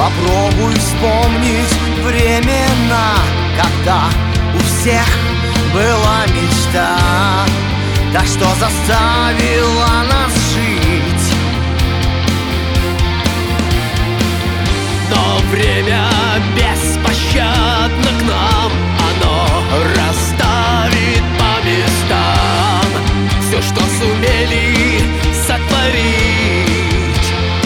Попробуй вспомнить времена, когда у всех была мечта, та, что заставила нас жить. Но время беспощадно к нам, оно расставит по местам все, что сумели сотворить.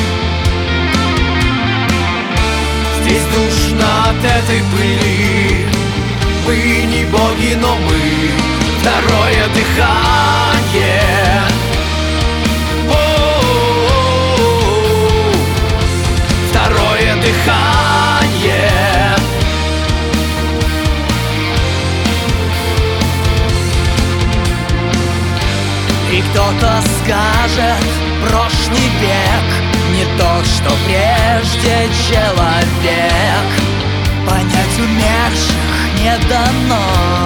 Здесь душно от этой пыли. Мы не боги, но мы второе дыхание. О-о-о-о-о. Второе дыхание. И кто-то скажет, прошлый век не то, что прежде человек. Понять умерших не дано.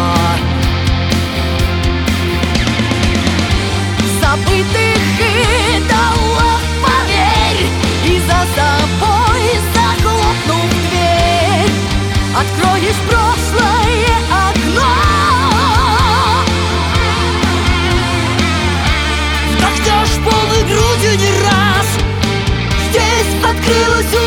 Забытых идолов, поверь, и за собой захлопнув дверь, откроешь прошлое окно. Вдохнешь полной грудью не раз. Здесь открылась